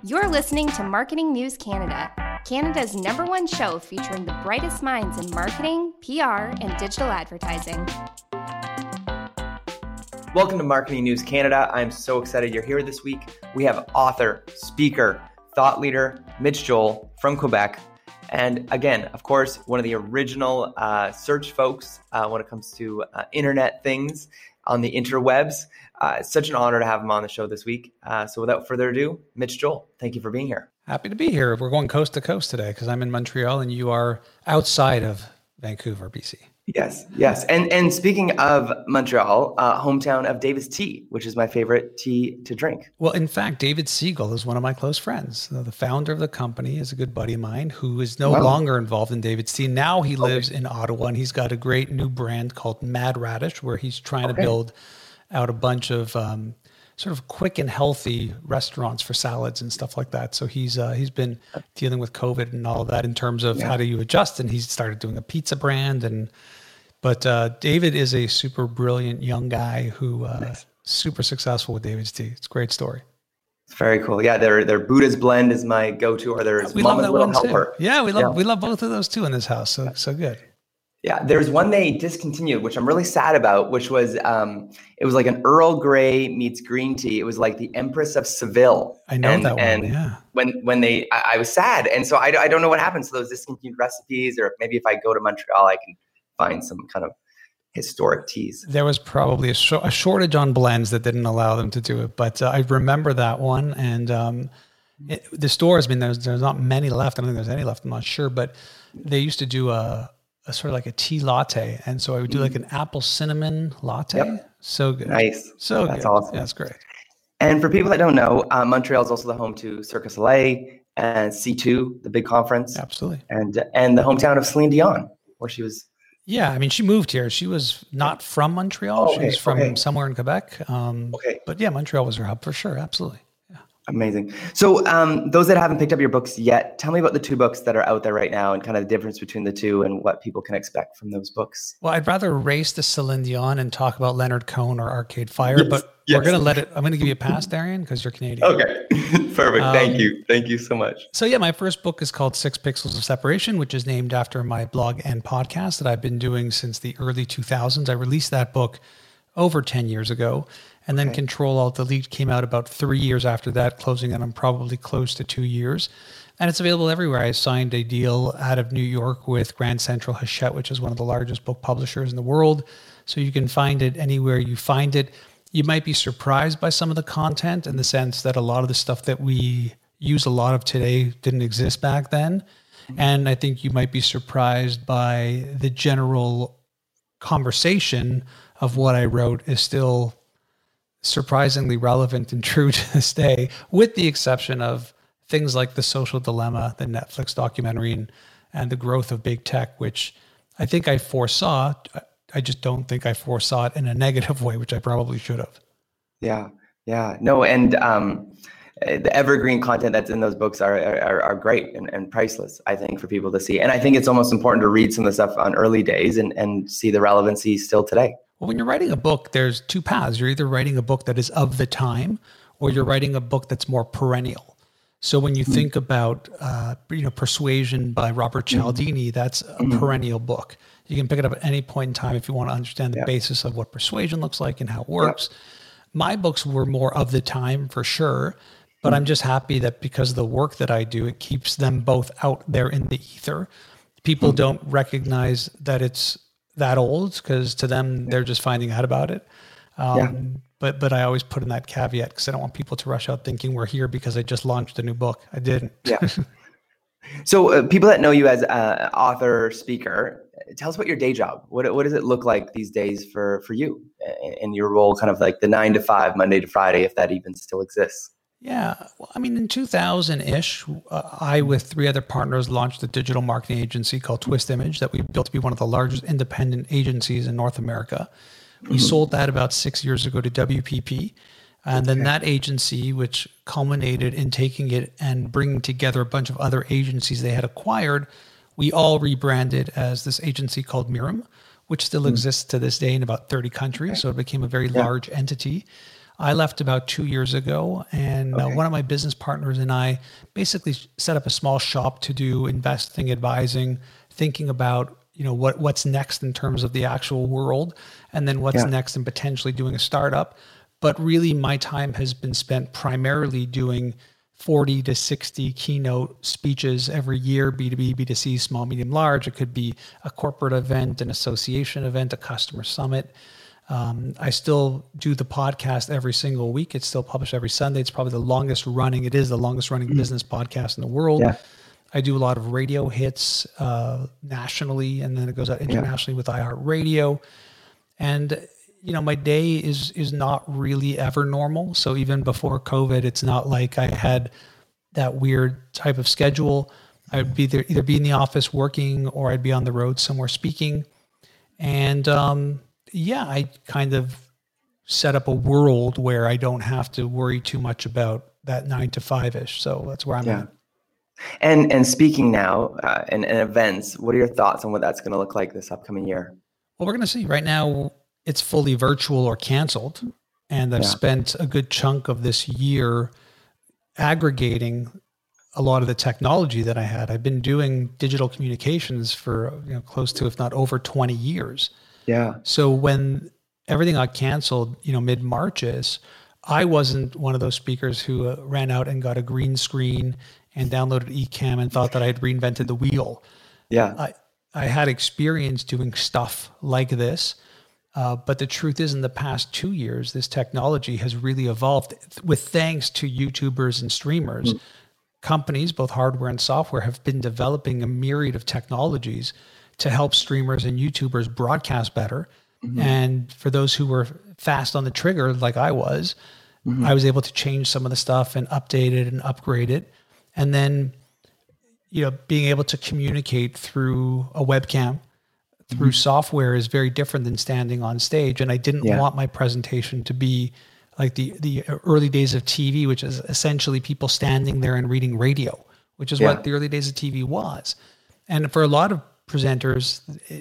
You're listening to Marketing News Canada, Canada's #1 show featuring the brightest minds in marketing, PR, and digital advertising. Welcome to Marketing News Canada. I'm so excited you're here this week. We have author, speaker, thought leader, Mitch Joel from Quebec. And again, of course, one of the original search folks when it comes to internet things on the interwebs. It's such an honor to have him on the show this week. So without further ado, Mitch Joel, thank you for being here. Happy to be here. We're going coast to coast today because I'm in Montreal and you are outside of Vancouver, BC. Yes. And speaking of Montreal, hometown of David's Tea, which is my favorite tea to drink. Well, in fact, David Siegel is one of my close friends. The founder of the company is a good buddy of mine who is no longer involved in David's Tea. Now he lives in Ottawa and he's got a great new brand called Mad Radish, where he's trying to build out a bunch of sort of quick and healthy restaurants for salads and stuff like that. So he's been dealing with COVID and all of that in terms of how do you adjust. And he's started doing a pizza brand. But David is a super brilliant young guy who super successful with David's Tea. It's a great story. It's very cool. Yeah, their Buddha's Blend is my go-to, or there's Mama's Little Helper. Yeah, we love both of those too in this house. So good. Yeah, there's one they discontinued, which I'm really sad about, which was it was like an Earl Grey meets green tea. It was like the Empress of Seville. I know that one. And yeah. when I was sad, and so I don't know what happened to those discontinued recipes, or maybe if I go to Montreal, I can find some kind of historic teas. There was probably a shortage on blends that didn't allow them to do it, but I remember that one. And the stores, I mean, there's not many left. I don't think there's any left. I'm not sure, but they used to do a sort of like a tea latte, and so I would do like an apple cinnamon latte. Yep. So good, nice. So that's good. Awesome. Yeah, that's great. And for people that don't know, Montreal is also the home to Cirque du Soleil and C2, the big conference. Absolutely. And the hometown of Celine Dion, where she was. Yeah, I mean, she moved here. She was not from Montreal. She was from somewhere in Quebec. But yeah, Montreal was her hub for sure. Absolutely. Yeah. Amazing. So those that haven't picked up your books yet, tell me about the two books that are out there right now and kind of the difference between the two and what people can expect from those books. Well, I'd rather race to Celine Dion and talk about Leonard Cohen or Arcade Fire, but we're going to I'm going to give you a pass, Darian, because you're Canadian. Okay. Perfect. Thank you. Thank you so much. So yeah, my first book is called 6 Pixels of Separation, which is named after my blog and podcast that I've been doing since the early 2000s. I released that book over 10 years ago. And then Control Alt Delete came out about 3 years after that, closing in on probably close to 2 years. And it's available everywhere. I signed a deal out of New York with Grand Central Hachette, which is one of the largest book publishers in the world. So you can find it anywhere you find it. You might be surprised by some of the content in the sense that a lot of the stuff that we use a lot of today didn't exist back then. And I think you might be surprised by the general conversation of what I wrote is still surprisingly relevant and true to this day, with the exception of things like The Social Dilemma, the Netflix documentary, and the growth of big tech, which I think I foresaw. I just don't think I foresaw it in a negative way, which I probably should have. Yeah. No, and the evergreen content that's in those books are great and priceless, I think, for people to see. And I think it's almost important to read some of the stuff on early days and see the relevancy still today. Well, when you're writing a book, there's two paths. You're either writing a book that is of the time, or you're writing a book that's more perennial. So when you think about, Persuasion by Robert Cialdini, that's a perennial book. You can pick it up at any point in time if you want to understand the basis of what persuasion looks like and how it works. My books were more of the time for sure, but I'm just happy that because of the work that I do, it keeps them both out there in the ether. People don't recognize that it's that old because to them, they're just finding out about it. But I always put in that caveat because I don't want people to rush out thinking we're here because I just launched a new book. I didn't. Yeah. So people that know you as an author, speaker, tell us about your day job. What does it look like these days for you in your role, kind of like the 9 to 5, Monday to Friday, if that even still exists? Yeah. Well, I mean, in 2000-ish, I, with 3 other partners, launched a digital marketing agency called Twist Image that we built to be one of the largest independent agencies in North America. We sold that about 6 years ago to WPP. And then that agency, which culminated in taking it and bringing together a bunch of other agencies they had acquired, we all rebranded as this agency called Mirum, which still exists to this day in about 30 countries. So it became a very large entity. I left about 2 years ago, and one of my business partners and I basically set up a small shop to do investing, advising, thinking about, what's next in terms of the actual world, and then what's next in potentially doing a startup. But really my time has been spent primarily doing 40 to 60 keynote speeches every year, B2B, B2C, small, medium, large. It could be a corporate event, an association event, a customer summit. I still do the podcast every single week. It's still published every Sunday. It's probably the longest running business podcast in the world. Yeah. I do a lot of radio hits nationally, and then it goes out internationally with iHeartRadio. And, my day is not really ever normal. So even before COVID, it's not like I had that weird type of schedule. I would be there, either be in the office working, or I'd be on the road somewhere speaking. And, I kind of set up a world where I don't have to worry too much about that 9 to 5-ish. So that's where I'm at. And speaking now in events, what are your thoughts on what that's going to look like this upcoming year? Well, we're going to see. Right now, it's fully virtual or canceled. And I've spent a good chunk of this year aggregating a lot of the technology that I had. I've been doing digital communications for close to, if not over 20 years. Yeah. So when everything got canceled, mid-March I wasn't one of those speakers who ran out and got a green screen and downloaded Ecamm and thought that I had reinvented the wheel. Yeah. I had experience doing stuff like this. But the truth is, in the past 2 years, this technology has really evolved with thanks to YouTubers and streamers. Companies, both hardware and software, have been developing a myriad of technologies to help streamers and YouTubers broadcast better. And for those who were fast on the trigger, like I was able to change some of the stuff and update it and upgrade it. And then, being able to communicate through a webcam, through software is very different than standing on stage. And I didn't want my presentation to be like the early days of TV, which is essentially people standing there and reading radio, which is what the early days of TV was. And for a lot of presenters,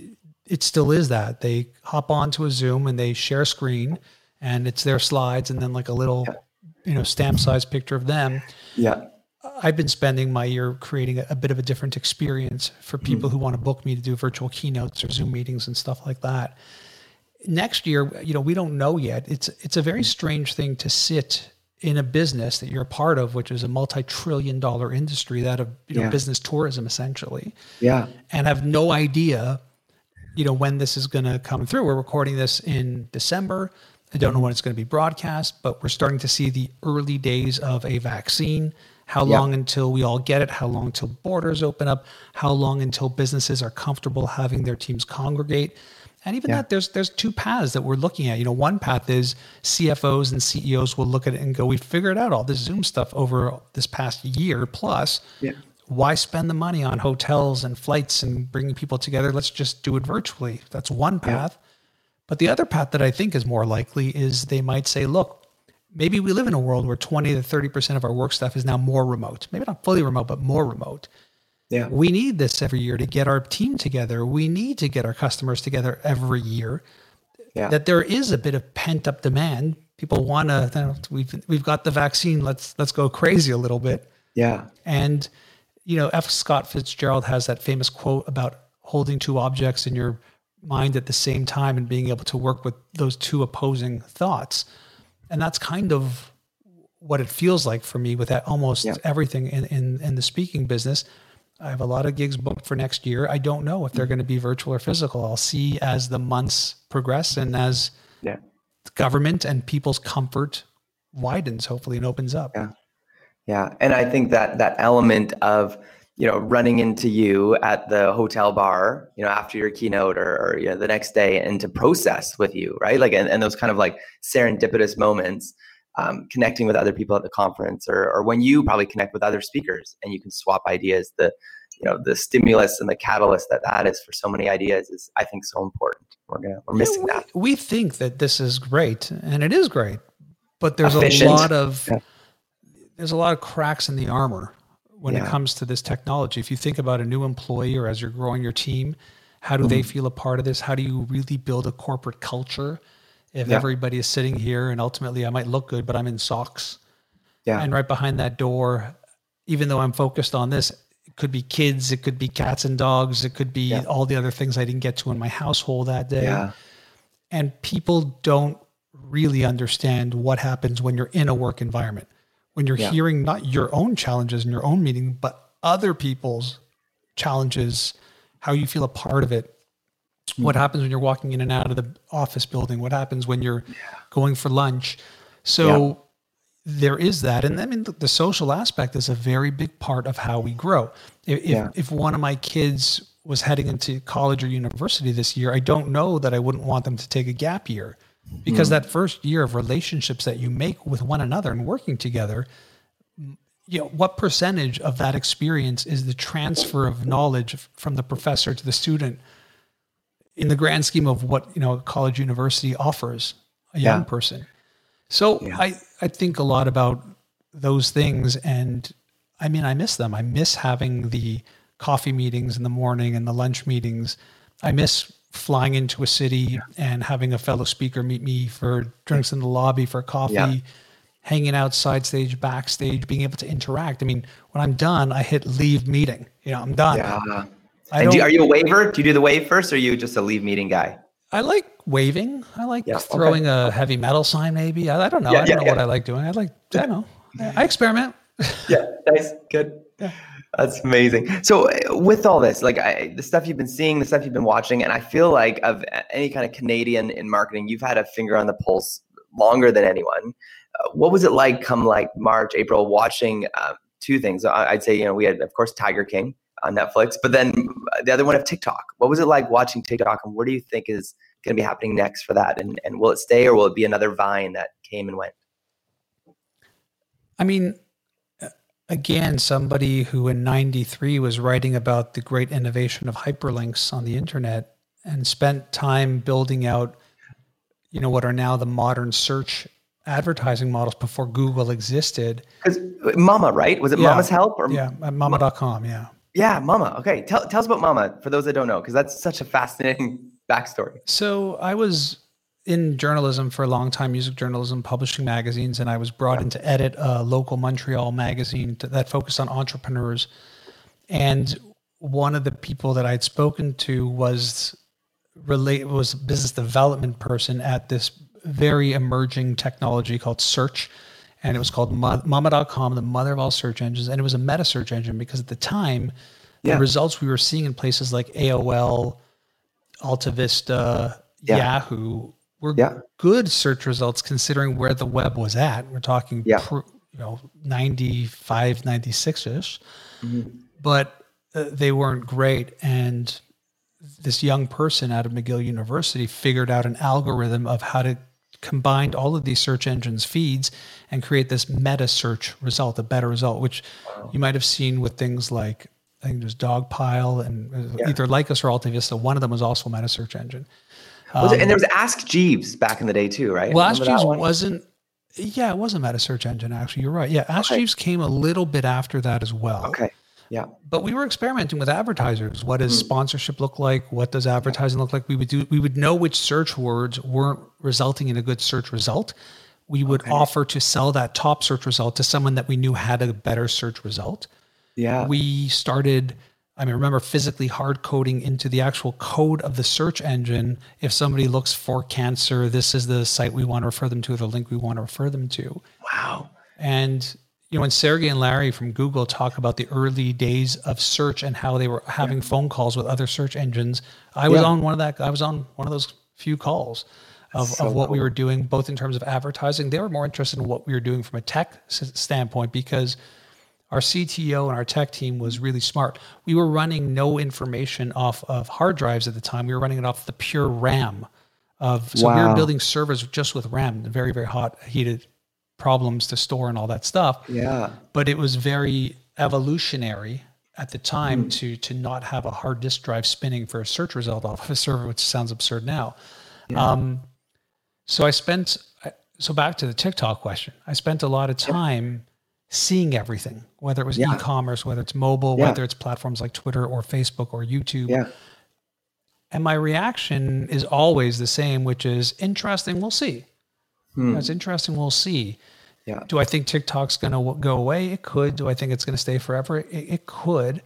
it still is that. They hop onto a Zoom and they share a screen, and it's their slides and then like a little, stamp-sized picture of them. Yeah. I've been spending my year creating a bit of a different experience for people who want to book me to do virtual keynotes or Zoom meetings and stuff like that. Next year, we don't know yet. It's a very strange thing to sit in a business that you're a part of, which is a multi-trillion-dollar industry, that of business tourism essentially. Yeah. And have no idea, when this is going to come through. We're recording this in December. I don't know when it's going to be broadcast, but we're starting to see the early days of a vaccine. How long until we all get it? How long until borders open up? How long until businesses are comfortable having their teams congregate? And even that, there's two paths that we're looking at. One path is CFOs and CEOs will look at it and go, we figured out all this Zoom stuff over this past year plus. Yeah. Why spend the money on hotels and flights and bringing people together? Let's just do it virtually. That's one path. But the other path that I think is more likely is they might say, look, maybe we live in a world where 20 to 30% of our work stuff is now more remote. Maybe not fully remote, but more remote. Yeah. We need this every year to get our team together. We need to get our customers together every year. Yeah. That there is a bit of pent up demand. People want to, we've got the vaccine. Let's go crazy a little bit. Yeah. And, F. Scott Fitzgerald has that famous quote about holding two objects in your mind at the same time and being able to work with those two opposing thoughts. And that's kind of what it feels like for me with that almost everything in the speaking business. I have a lot of gigs booked for next year. I don't know if they're going to be virtual or physical. I'll see as the months progress and as the government and people's comfort widens, hopefully, and opens up. Yeah. Yeah. And I think that element of, running into you at the hotel bar, after your keynote or the next day, and to process with you, right? Like, and those kind of like serendipitous moments, connecting with other people at the conference, or when you probably connect with other speakers and you can swap ideas, the stimulus and the catalyst that is for so many ideas is, I think, so important. We're missing that. We think that this is great, and it is great, but there's a lot of cracks in the armor when it comes to this technology. If you think about a new employee or as you're growing your team, how do they feel a part of this? How do you really build a corporate culture? if everybody is sitting here and ultimately I might look good, but I'm in socks. Yeah. And right behind that door, even though I'm focused on this, it could be kids, it could be cats and dogs, it could be all the other things I didn't get to in my household that day. Yeah. And people don't really understand what happens when you're in a work environment, when you're hearing not your own challenges in your own meeting, but other people's challenges, how you feel a part of it. What happens when you're walking in and out of the office building? What happens when you're going for lunch? So there is that. And I mean, the social aspect is a very big part of how we grow. If one of my kids was heading into college or university this year, I don't know that I wouldn't want them to take a gap year, because that first year of relationships that you make with one another and working together, what percentage of that experience is the transfer of knowledge from the professor to the student in the grand scheme of what, a college university offers a young person. So I think a lot about those things, and I mean, I miss them. I miss having the coffee meetings in the morning and the lunch meetings. I miss flying into a city and having a fellow speaker meet me for drinks in the lobby, for coffee, hanging out side stage, backstage, being able to interact. I mean, when I'm done, I hit leave meeting. I'm done. Yeah. And are you a waver? Do you do the wave first, or are you just a leave meeting guy? I like waving. I like throwing a heavy metal sign, maybe. I don't know. I don't know what I like doing. I don't know. I experiment. Yeah, nice. Good. Yeah. That's amazing. So with all this, like the stuff you've been seeing, the stuff you've been watching, and I feel like of any kind of Canadian in marketing, you've had a finger on the pulse longer than anyone. What was it like come like March, April, watching two things? I'd say, we had, of course, Tiger King on Netflix, but then the other one of TikTok. What was it like watching TikTok, and what do you think is going to be happening next for that? And will it stay, or will it be another Vine that came and went? I mean, again, somebody who in 93 was writing about the great innovation of hyperlinks on the internet and spent time building out, what are now the modern search advertising models before Google existed. Because Mama, right? Was it Mama's Help? Or Mama.com, yeah. Yeah, Mama. Okay, tell us about Mama for those that don't know, because that's such a fascinating backstory. So I was in journalism for a long time, music journalism, publishing magazines, and I was brought in to edit a local Montreal magazine that focused on entrepreneurs. And one of the people that I'd spoken to was a business development person at this very emerging technology called search. And it was called Mama.com, the mother of all search engines. And it was a meta search engine because at the time, the results we were seeing in places like AOL, Alta Vista, Yahoo were good search results considering where the web was at. We're talking, 95, 96-ish, but they weren't great. And this young person out of McGill University figured out an algorithm of how to combine all of these search engines feeds and create this meta search result, a better result, which you might have seen with things like, I think there's Dogpile and either Lycos or Alta Vista. One of them was also a meta search engine. And there was Ask Jeeves back in the day too, right? Well, Ask Jeeves wasn't, it was a meta search engine actually. You're right. Yeah, Ask Jeeves came a little bit after that as well. Okay. Yeah. But we were experimenting with advertisers. What does sponsorship look like? What does advertising look like? We would know which search words weren't resulting in a good search result. We would offer to sell that top search result to someone that we knew had a better search result. Yeah. We started, I remember physically hard coding into the actual code of the search engine. If somebody looks for cancer, this is the site we want to refer them to, the link we want to refer them to. Wow. And when Sergey and Larry from Google talk about the early days of search and how they were having phone calls with other search engines, I was on one of those few calls of what we were doing, both in terms of advertising. They were more interested in what we were doing from a tech standpoint because our CTO and our tech team was really smart. We were running no information off of hard drives at the time. We were running it off the pure RAM. So we were building servers just with RAM, very, very hot, heated problems to store and all that stuff. Yeah. But it was very evolutionary at the time to not have a hard disk drive spinning for a search result off of a server, which sounds absurd now. Yeah. So back to the TikTok question, I spent a lot of time seeing everything, whether it was e-commerce, whether it's mobile, whether it's platforms like Twitter or Facebook or YouTube. Yeah. And my reaction is always the same, which is interesting. We'll see. It's interesting. We'll see. Yeah. Do I think TikTok's going to go away? It could. Do I think it's going to stay forever? It could.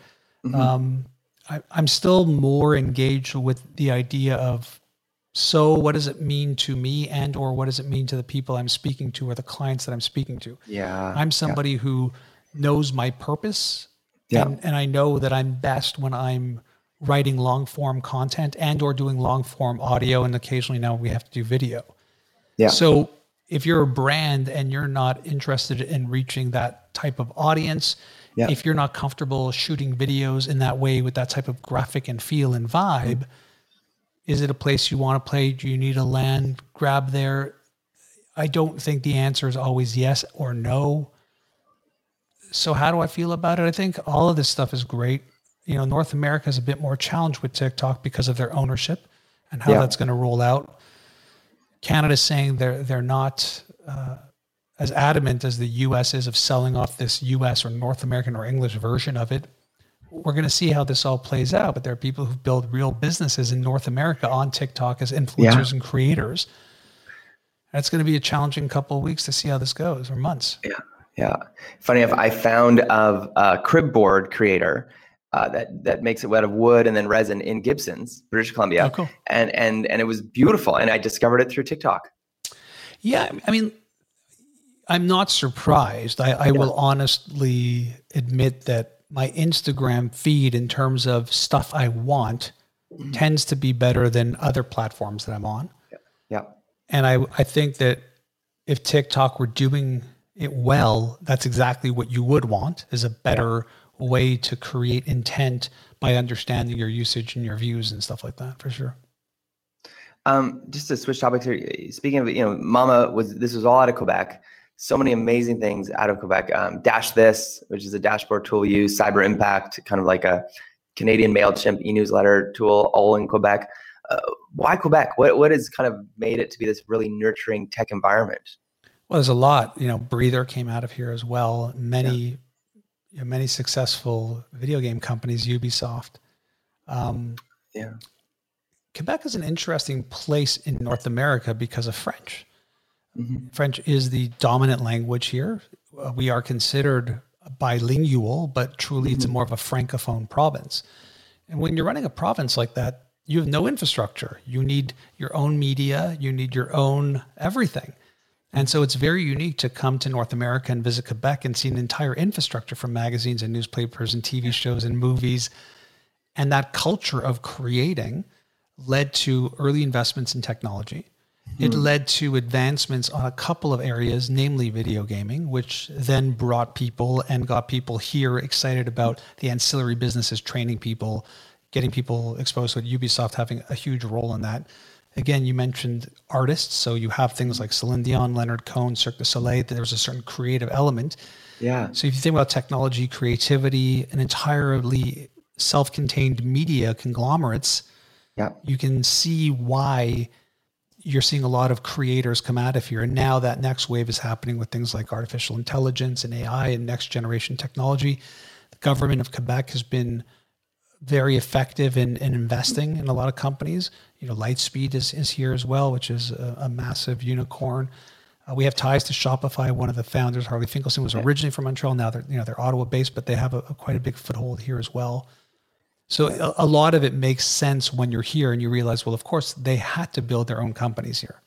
I'm still more engaged with the idea of, so what does it mean to me, and or what does it mean to the people I'm speaking to or the clients that I'm speaking to? Yeah. I'm somebody who knows my purpose, Yeah. and I know that I'm best when I'm writing long form content and or doing long form audio, and occasionally now we have to do video. Yeah. So if you're a brand and you're not interested in reaching that type of audience, if you're not comfortable shooting videos in that way with that type of graphic and feel and vibe, is it a place you want to play? Do you need a land grab there? I don't think the answer is always yes or no. So how do I feel about it? I think all of this stuff is great. North America is a bit more challenged with TikTok because of their ownership and how that's going to roll out. Canada's saying they're not as adamant as the US is of selling off this US or North American or English version of it. We're going to see how this all plays out, but there are people who build real businesses in North America on TikTok as influencers and creators. And it's going to be a challenging couple of weeks to see how this goes, or months. Yeah. Funny enough, I found of a crib board creator that makes it out of wood and then resin in Gibsons, British Columbia. Oh, cool. And it was beautiful. And I discovered it through TikTok. Yeah. I mean, I'm not surprised. I will honestly admit that my Instagram feed in terms of stuff I want tends to be better than other platforms that I'm on. Yeah. And I think that if TikTok were doing it well, that's exactly what you would want, is a better way to create intent by understanding your usage and your views and stuff like that, for sure. Just to switch topics here, speaking of, Mama this was all out of Quebec. So many amazing things out of Quebec. Dash This, which is a dashboard tool we use, Cyber Impact, kind of like a Canadian MailChimp e-newsletter tool, all in Quebec. Why Quebec? What has kind of made it to be this really nurturing tech environment? Well, there's a lot. Breather came out of here as well. Many successful video game companies, Ubisoft. Quebec is an interesting place in North America because of French. French is the dominant language here. We are considered bilingual, but truly it's more of a francophone province. And when you're running a province like that, you have no infrastructure. You need your own media. You need your own everything. And so it's very unique to come to North America and visit Quebec and see an entire infrastructure from magazines and newspapers and TV shows and movies. And that culture of creating led to early investments in technology. It led to advancements on a couple of areas, namely video gaming, which then brought people and got people here excited about the ancillary businesses, training people, getting people exposed to Ubisoft having a huge role in that. Again, you mentioned artists. So you have things like Celine Dion, Leonard Cohen, Cirque du Soleil. There's a certain creative element. Yeah. So if you think about technology, creativity, and entirely self-contained media conglomerates, you can see why you're seeing a lot of creators come out of here. And now that next wave is happening with things like artificial intelligence and AI and next generation technology. The government of Quebec has been very effective in investing in a lot of companies. Lightspeed is here as well, which is a massive unicorn. We have ties to Shopify. One of the founders, Harley Finkelstein, was originally from Montreal. Now they're Ottawa based, but they have quite a big foothold here as well. So a lot of it makes sense when you're here and you realize, well, of course, they had to build their own companies here.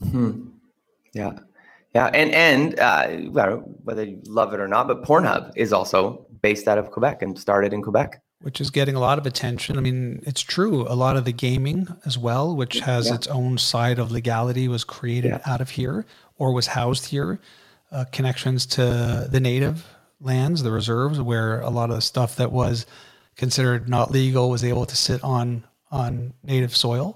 Yeah. And whether you love it or not, but Pornhub is also based out of Quebec and started in Quebec. Which is getting a lot of attention. I mean, it's true. A lot of the gaming as well, which has its own side of legality, was created out of here or was housed here. Connections to the native lands, the reserves, where a lot of the stuff that was considered not legal was able to sit on native soil.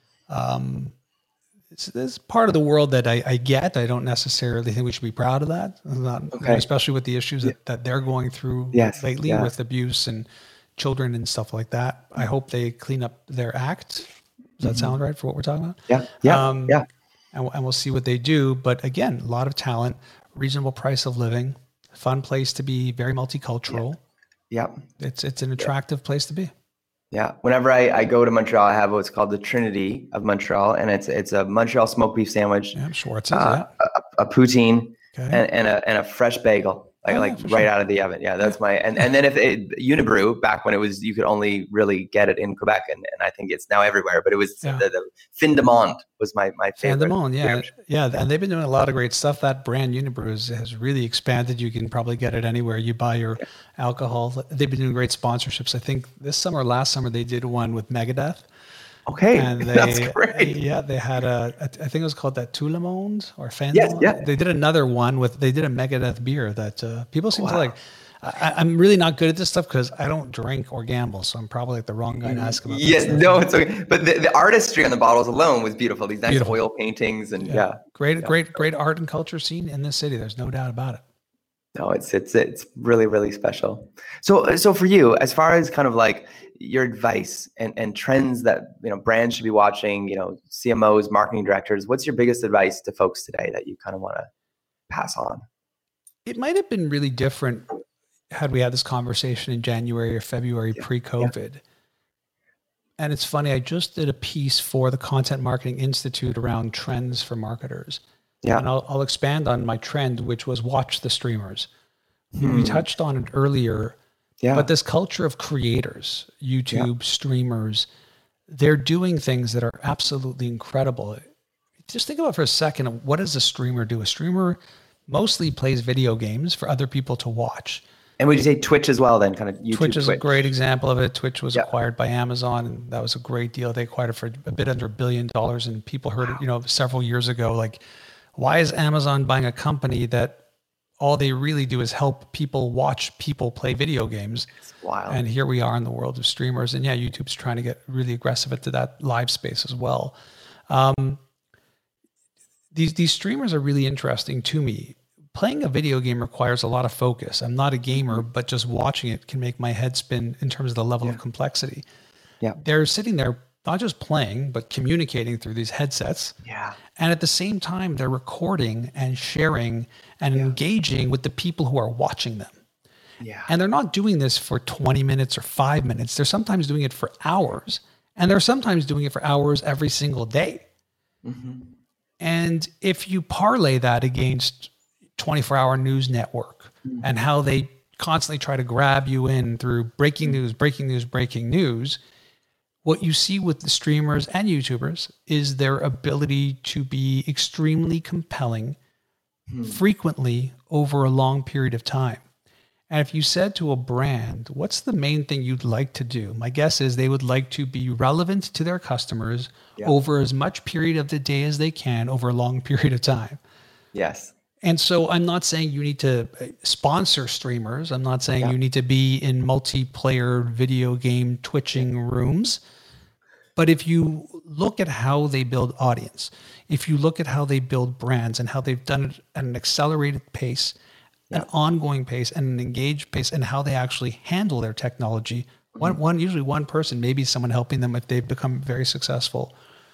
It's part of the world that I get. I don't necessarily think we should be proud of that, especially with the issues that they're going through lately with abuse and children and stuff like that. I hope they clean up their act. Does that sound right for what we're talking about? Yeah. And we'll see what they do. But again, a lot of talent, reasonable price of living, fun place to be, very multicultural. Yeah. It's an attractive place to be. Yeah. Whenever I go to Montreal, I have what's called the Trinity of Montreal, and it's a Montreal smoked beef sandwich, Yeah, Schwartz's, yeah. a poutine, Okay. and a fresh bagel, Oh, like yeah, for right sure. out of the oven. Yeah, that's my and then if Unibrew, back when it was, you could only really get it in Quebec, and I think it's now everywhere. But it was Yeah. the Fin de Monde was my Fin favorite. de Monde, yeah. Yeah, and they've been doing a lot of great stuff. That brand Unibrew has really expanded. You can probably get it anywhere you buy your alcohol. They've been doing great sponsorships. I think this summer, last summer, they did one with Megadeth. Okay, And that's great. Yeah, they had I think it was called that Tout le Monde or Fin de Yes, Monde. yeah. They did another one they did a Megadeth beer that people seem to like. I'm really not good at this stuff because I don't drink or gamble, so I'm probably like the wrong guy to ask about. Yes, no, it's okay. But the artistry on the bottles alone was beautiful. These nice oil paintings and great art and culture scene in this city. There's no doubt about it. No, it's really, really special. So for you, as far as kind of like your advice and trends that, brands should be watching, CMOs, marketing directors, what's your biggest advice to folks today that you kind of want to pass on? It might have been really different had we had this conversation in January or February pre-COVID. Yeah. And it's funny, I just did a piece for the Content Marketing Institute around trends for marketers. Yeah. And I'll expand on my trend, which was watch the streamers. We touched on it earlier, but this culture of creators, YouTube streamers, they're doing things that are absolutely incredible. Just think about it for a second, what does a streamer do? A streamer mostly plays video games for other people to watch. And would you say Twitch as well then, kind of YouTube? Twitch is a great example of it. Twitch was acquired by Amazon, and that was a great deal. They acquired it for a bit under $1 billion, and people heard it, several years ago, like, why is Amazon buying a company that all they really do is help people watch people play video games? It's wild. And here we are in the world of streamers, and YouTube's trying to get really aggressive into that live space as well. These streamers are really interesting to me. Playing a video game requires a lot of focus. I'm not a gamer, but just watching it can make my head spin in terms of the level of complexity. Yeah, they're sitting there not just playing, but communicating through these headsets. Yeah, and at the same time, they're recording and sharing and engaging with the people who are watching them. Yeah, and they're not doing this for 20 minutes or 5 minutes. They're sometimes doing it for hours, and they're sometimes doing it for hours every single day. Mm-hmm. And if you parlay that against 24-hour news network and how they constantly try to grab you in through breaking news, what you see with the streamers and YouTubers is their ability to be extremely compelling frequently over a long period of time. And if you said to a brand, what's the main thing you'd like to do? My guess is they would like to be relevant to their customers over as much period of the day as they can over a long period of time. Yes. And so I'm not saying you need to sponsor streamers. I'm not saying you need to be in multiplayer video game twitching rooms. But if you look at how they build audience, if you look at how they build brands and how they've done it at an accelerated pace, an ongoing pace, and an engaged pace, and how they actually handle their technology, usually one person, maybe someone helping them if they've become very successful.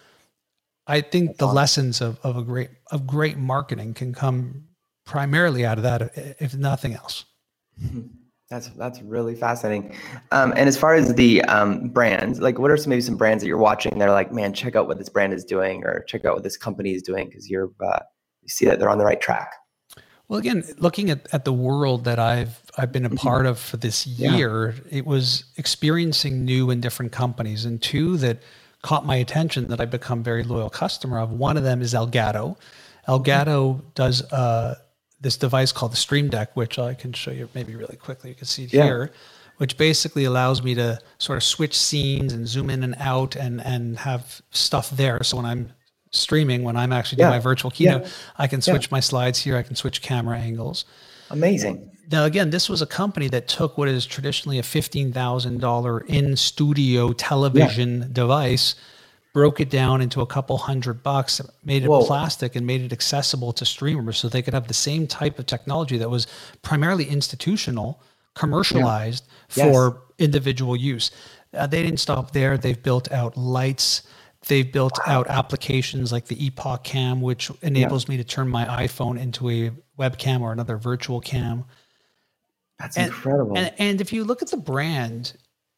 I think the lessons of great marketing can come primarily out of that, if nothing else. That's really fascinating. And as far as the brands, like what are maybe some brands that you're watching? They're like, man, check out what this brand is doing, or check out what this company is doing, because you see that they're on the right track. Well, again, looking at the world that I've been a part of for this year, it was experiencing new and different companies, and two that caught my attention that I've become very loyal customer of. One of them is Elgato. Elgato does this device called the Stream Deck, which I can show you maybe really quickly. You can see it here, which basically allows me to sort of switch scenes and zoom in and out and have stuff there. So when I'm streaming, when I'm actually doing my virtual keynote, I can switch my slides here. I can switch camera angles. Amazing. Now, again, this was a company that took what is traditionally a $15,000 in-studio television device, broke it down into a couple $100, made it plastic, and made it accessible to streamers so they could have the same type of technology that was primarily institutional, commercialized for individual use. They didn't stop there. They've built out lights. They've built out applications like the Epoch Cam, which enables me to turn my iPhone into a webcam or another virtual cam. That's incredible. And if you look at the brand,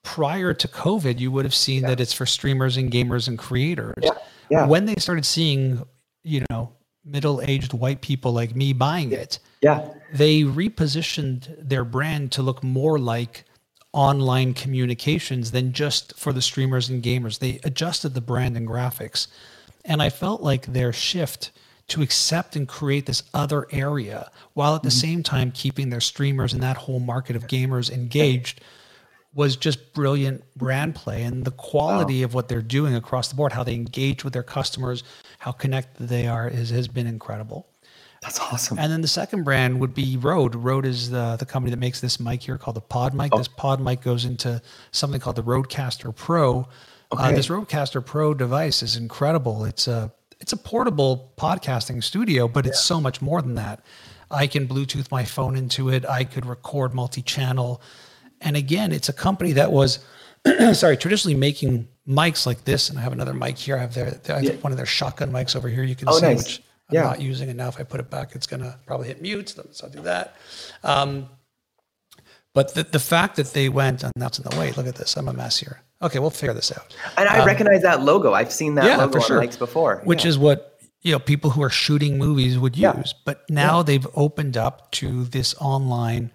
prior to COVID, you would have seen that it's for streamers and gamers and creators. When they started seeing, middle-aged white people like me buying it, they repositioned their brand to look more like online communications than just for the streamers and gamers. They adjusted the brand and graphics. And I felt like their shift to accept and create this other area while at the same time keeping their streamers and that whole market of gamers engaged was just brilliant brand play. And the quality of what they're doing across the board, how they engage with their customers, how connected they are has been incredible. That's awesome. And then the second brand would be Rode. Rode is the company that makes this mic here called the Pod Mic. This Pod Mic goes into something called the Rodecaster Pro. This Rodecaster Pro device is incredible. It's a portable podcasting studio, but it's so much more than that. I can Bluetooth my phone into it. I could record multi-channel. And again, it's a company that was, traditionally making mics like this. And I have another mic here. I have one of their shotgun mics over here. You can see, which I'm not using it now. If I put it back, it's going to probably hit mute. So I'll do that. But the fact that they went, and that's in the way, look at this. I'm a mess here. Okay, we'll figure this out. And I recognize that logo. I've seen that logo on mics before. Which is what people who are shooting movies would use. But now they've opened up to this online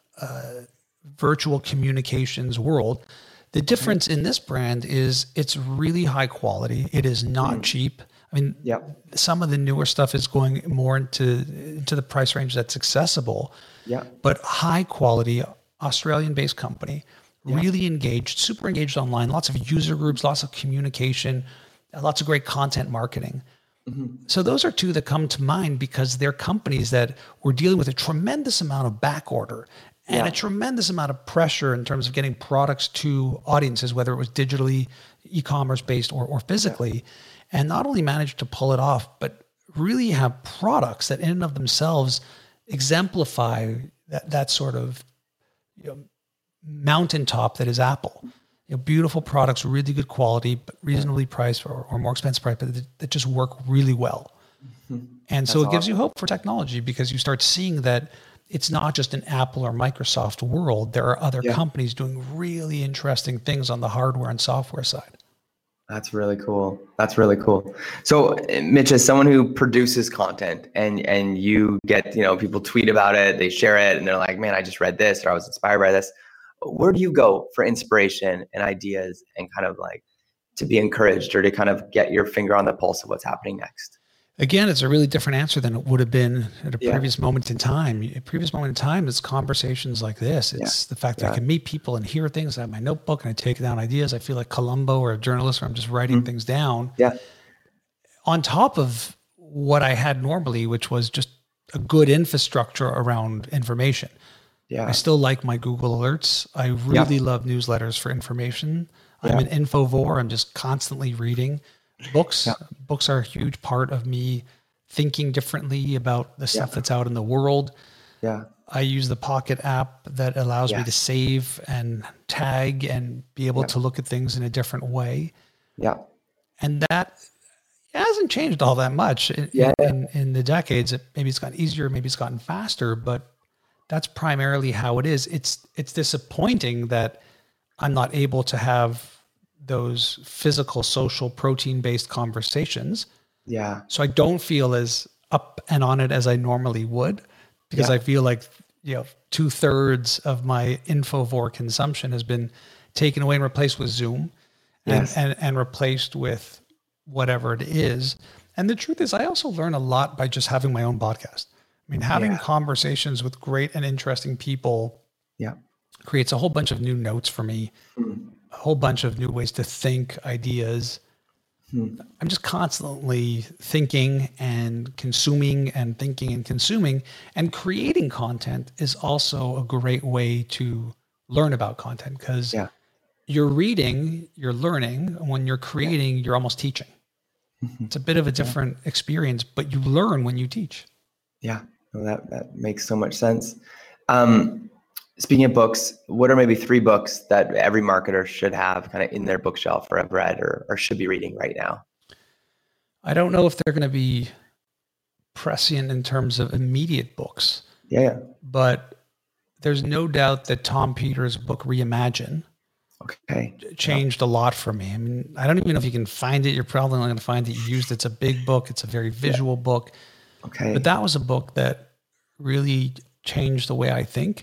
virtual communications world. The difference in this brand is it's really high quality. It is not cheap. I mean, some of the newer stuff is going more into the price range that's accessible. But high quality, Australian-based company, really engaged, super engaged online, lots of user groups, lots of communication, lots of great content marketing. So those are two that come to mind because they're companies that were dealing with a tremendous amount of back order and a tremendous amount of pressure in terms of getting products to audiences, whether it was digitally, e-commerce based or physically, and not only managed to pull it off, but really have products that in and of themselves exemplify that sort of mountaintop that is Apple. Beautiful products, really good quality, but reasonably priced or more expensive price, but that just work really well. And so it gives you hope for technology because you start seeing that it's not just an Apple or Microsoft world. There are other companies doing really interesting things on the hardware and software side. That's really cool. So Mitch, as someone who produces content and you get, people tweet about it, they share it and they're like, man, I just read this or I was inspired by this. Where do you go for inspiration and ideas and kind of like to be encouraged or to kind of get your finger on the pulse of what's happening next? Again, it's a really different answer than it would have been at a previous moment in time. A previous moment in time is conversations like this. It's the fact that I can meet people and hear things. I have my notebook and I take down ideas. I feel like Columbo or a journalist where I'm just writing things down. On top of what I had normally, which was just a good infrastructure around information. I still like my Google Alerts. I really love newsletters for information. I'm an infovore. I'm just constantly reading. Books are a huge part of me thinking differently about the stuff that's out in the world. I use the Pocket app that allows me to save and tag and be able to look at things in a different way. And that hasn't changed all that much in the decades. Maybe it's gotten easier, maybe it's gotten faster, but that's primarily how it is. It's disappointing that I'm not able to have those physical, social, protein-based conversations. So I don't feel as up and on it as I normally would because I feel like, 2/3 of my Infovore consumption has been taken away and replaced with Zoom and replaced with whatever it is. And the truth is I also learn a lot by just having my own podcast. I mean, having conversations with great and interesting people creates a whole bunch of new notes for me, a whole bunch of new ways to think, ideas. I'm just constantly thinking and consuming and thinking and consuming, and creating content is also a great way to learn about content because you're reading, you're learning. When you're creating, you're almost teaching. It's a bit of a different experience, but you learn when you teach. That makes so much sense. Speaking of books, what are maybe 3 books that every marketer should have kind of in their bookshelf or have read or should be reading right now? I don't know if they're going to be prescient in terms of immediate books. But there's no doubt that Tom Peters' book Reimagine changed a lot for me. I mean, I don't even know if you can find it. You're probably not going to find it. You used it's a big book. It's a very visual book. Okay. But that was a book that really changed the way I think.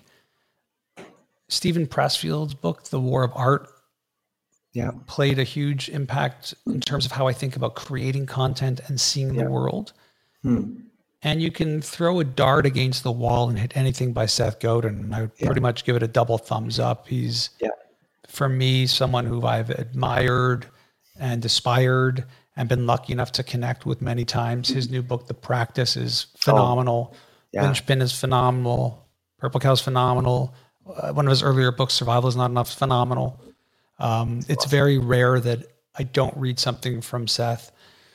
Stephen Pressfield's book, The War of Art, played a huge impact in terms of how I think about creating content and seeing the world. And you can throw a dart against the wall and hit anything by Seth Godin. And I would pretty much give it a double thumbs up. He's, for me, someone who I've admired and aspired and been lucky enough to connect with many times. His new book, The Practice, is phenomenal. Lynchpin is phenomenal. Purple Cow's phenomenal. One of his earlier books, Survival is Not Enough, is phenomenal. It's very rare that I don't read something from Seth.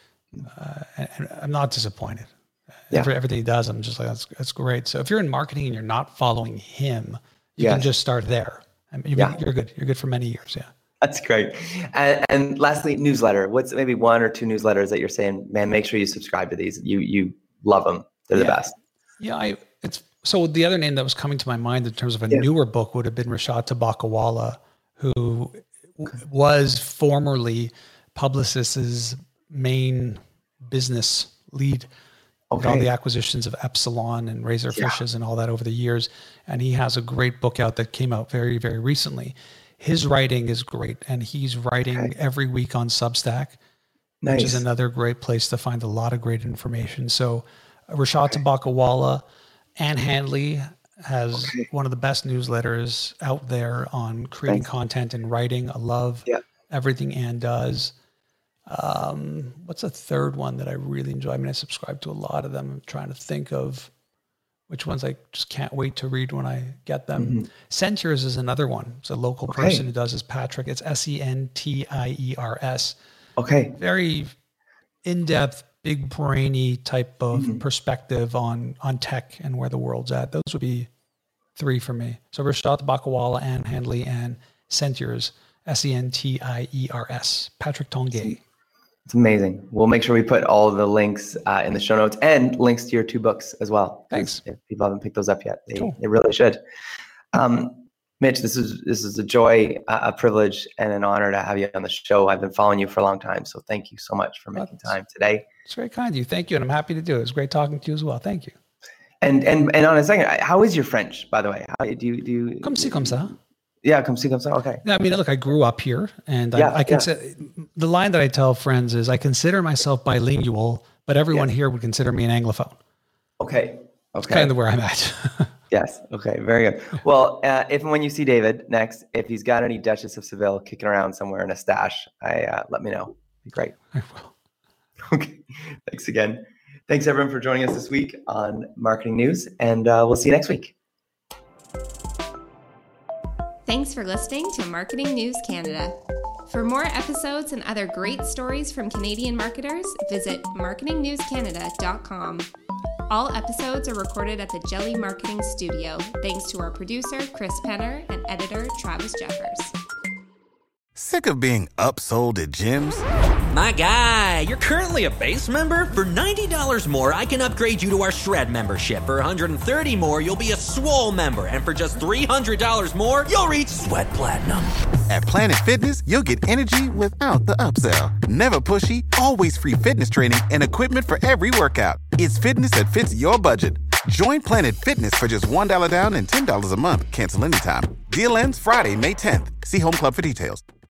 And I'm not disappointed. Everything he does, I'm just like, that's great. So if you're in marketing and you're not following him, you can just start there. I mean, you're good. You're good for many years. Yeah. That's great. And lastly, newsletter. What's maybe one or two newsletters that you're saying, man, make sure you subscribe to these. You love them. They're the best. Yeah. So the other name that was coming to my mind in terms of a newer book would have been Rashad Tabakawala, who was formerly Publicis's main business lead. All the acquisitions of Epsilon and Razorfishes and all that over the years. And he has a great book out that came out very, very recently. His writing is great. And he's writing every week on Substack, which is another great place to find a lot of great information. So Rashad Tabakawala, Ann Handley has one of the best newsletters out there on creating content and writing. I love everything Ann does. What's a third one that I really enjoy? I mean, I subscribe to a lot of them. I'm trying to think of which ones I just can't wait to read when I get them. Sentiers is another one. It's a local person who does this, Patrick. It's Sentiers. Very in-depth, big brainy type of perspective on tech and where the world's at. Those would be three for me. So Rashad Tabakawala, Ann Handley, and Sentiers, Sentiers, Patrick Tonguay. It's amazing. We'll make sure we put all of the links in the show notes and links to your two books as well. Thanks. If people haven't picked those up yet, they really should. Mitch, this is a joy, a privilege, and an honor to have you on the show. I've been following you for a long time, so thank you so much for making time today. It's very kind of you. Thank you, and I'm happy to do it. It's great talking to you as well. Thank you. And on a second, how is your French, by the way? How do you? Comme ci, comme ça. Yeah, comme ci, comme ça. Okay. I mean, look, I grew up here, and I consider the line that I tell friends is I consider myself bilingual, but everyone here would consider me an Anglophone. Okay. It's kind of where I'm at. Yes. Okay. Very good. Well, if and when you see David next, if he's got any Duchess of Seville kicking around somewhere in a stash, let me know. It'd be great. I will. Okay. Thanks again. Thanks everyone for joining us this week on Marketing News, and we'll see you next week. Thanks for listening to Marketing News Canada. For more episodes and other great stories from Canadian marketers, visit marketingnewscanada.com. All episodes are recorded at the Jelly Marketing Studio, thanks to our producer, Chris Penner, and editor, Travis Jeffers. Sick of being upsold at gyms? My guy, you're currently a base member? For $90 more, I can upgrade you to our Shred membership. For $130 more, you'll be a Swole member. And for just $300 more, you'll reach Sweat Platinum. At Planet Fitness, you'll get energy without the upsell. Never pushy, always free fitness training and equipment for every workout. It's fitness that fits your budget. Join Planet Fitness for just $1 down and $10 a month. Cancel anytime. Deal ends Friday, May 10th. See Home Club for details.